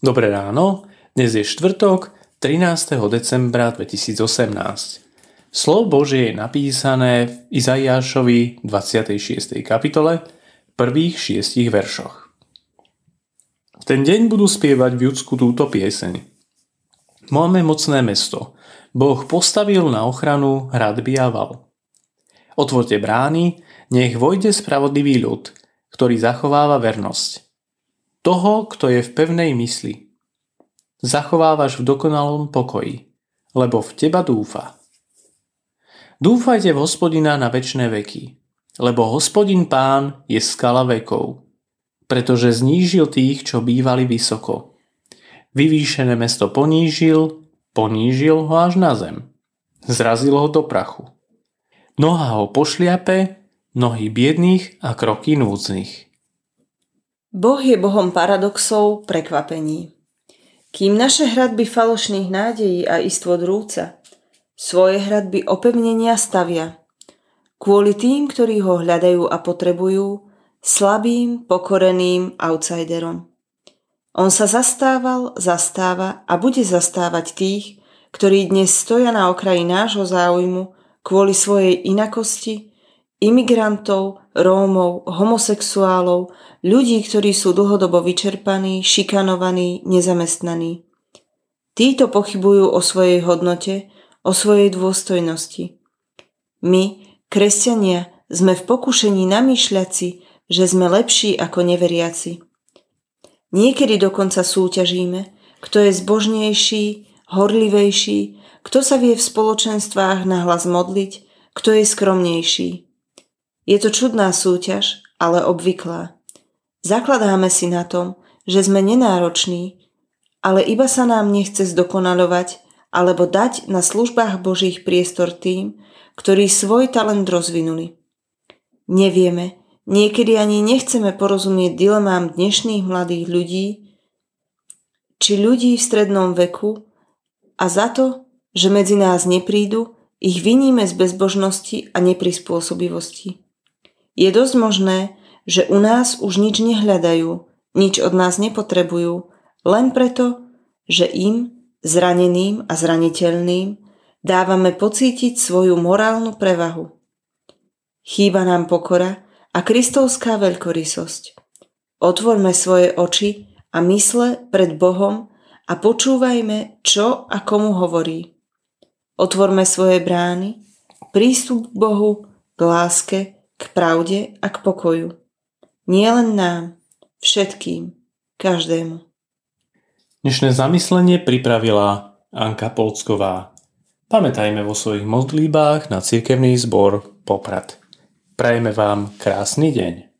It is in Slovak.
Dobré ráno, dnes je štvrtok, 13. decembra 2018. Slovo Božie je napísané v Izaiášovi 26. kapitole, prvých 6 veršoch. V ten deň budú spievať v Judsku túto pieseň. Máme mocné mesto, Boh postavil na ochranu hradby a val. Otvorte brány, nech vojde spravodlivý ľud, ktorý zachováva vernosť. Toho, kto je v pevnej mysli. Zachovávaš v dokonalom pokoji, lebo v teba dúfa. Dúfajte v Hospodina na večné veky, lebo Hospodin Pán je skala vekov, pretože znížil tých, čo bývali vysoko. Vyvýšené mesto ponížil ho až na zem. Zrazil ho do prachu. Noha ho pošliape, nohy biedných a kroky núdznych. Boh je Bohom paradoxov, prekvapení. Kým naše hradby falošných nádejí a istôt rúca, svoje hradby opevnenia stavia. Kvôli tým, ktorí ho hľadajú a potrebujú, slabým, pokoreným outsiderom. On sa zastáva a bude zastávať tých, ktorí dnes stoja na okraji nášho záujmu kvôli svojej inakosti, imigrantov, Rómov, homosexuálov, ľudí, ktorí sú dlhodobo vyčerpaní, šikanovaní, nezamestnaní. Títo pochybujú o svojej hodnote, o svojej dôstojnosti. My, kresťania, sme v pokušení namýšľať si, že sme lepší ako neveriaci. Niekedy dokonca súťažíme, kto je zbožnejší, horlivejší, kto sa vie v spoločenstvách nahlas modliť, kto je skromnejší. Je to čudná súťaž, ale obvyklá. Zakladáme si na tom, že sme nenároční, ale iba sa nám nechce zdokonaľovať alebo dať na službách Božích priestor tým, ktorí svoj talent rozvinuli. Nevieme, niekedy ani nechceme porozumieť dilemám dnešných mladých ľudí či ľudí v strednom veku a za to, že medzi nás neprídu, ich viníme z bezbožnosti a neprispôsobivosti. Je dosť možné, že u nás už nič nehľadajú, nič od nás nepotrebujú, len preto, že im, zraneným a zraniteľným, dávame pocítiť svoju morálnu prevahu. Chýba nám pokora a kristovská veľkorysosť. Otvorme svoje oči a mysle pred Bohom a počúvajme, čo a komu hovorí. Otvorme svoje brány, prístup k Bohu, k láske, k pravde a k pokoju. Nie len nám, všetkým, každému. Dnešné zamyslenie pripravila Anka Polcková. Pamätajme vo svojich modlíbách na cirkevný zbor Poprad. Prajeme vám krásny deň.